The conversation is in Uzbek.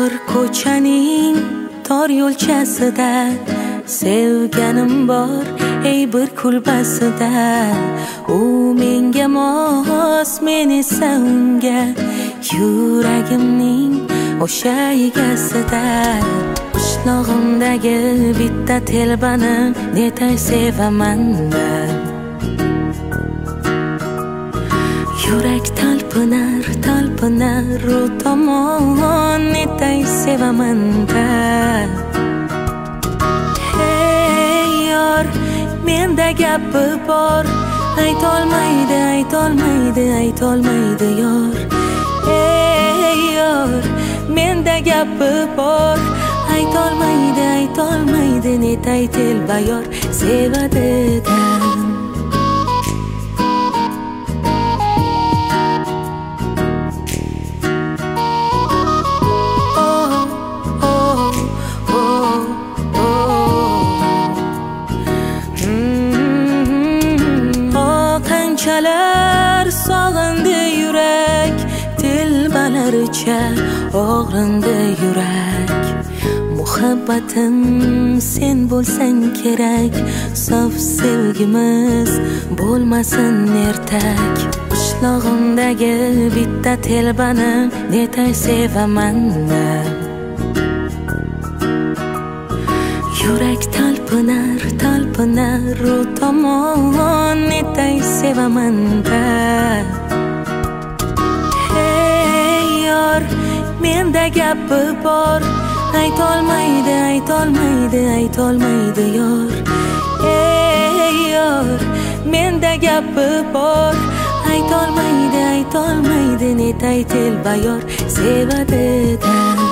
tor ko'chaning tor yo'lchasida sevganim bor ey bir kulbasida. U menga mos, men esa unga, yuragimning o'sha egasida. Qishlog'imdagi bitta telbani netay sevaman man. Yurak talpinar, talpinar u tomon, netay sevaman man. Hey yor, menda gapi bor, aytolmaydi, aytolmaydi, aytolmaydi yor. Hey yor, menda gapi bor, aytolmaydi, aytolmaydi, netay telba yor sevadidan. Qanchalar sog'indi yurak, telbalaricha og'rindi yurak. Muhabbatim sen bo'lsang kerak, sof sevgimiz bo'lmasin ertak. Qishlog'imdagi bitta telbani netay sevaman man. Yurak talpinar, talpinar u tomon, netay sevaman man. Hey yor, menda gapi bor, aytolmaydi, aytolmaydi, aytolmaydi yor. Hey yor, menda gapi bor, aytolmaydi, aytolmaydi, netay telba yor sevadidan.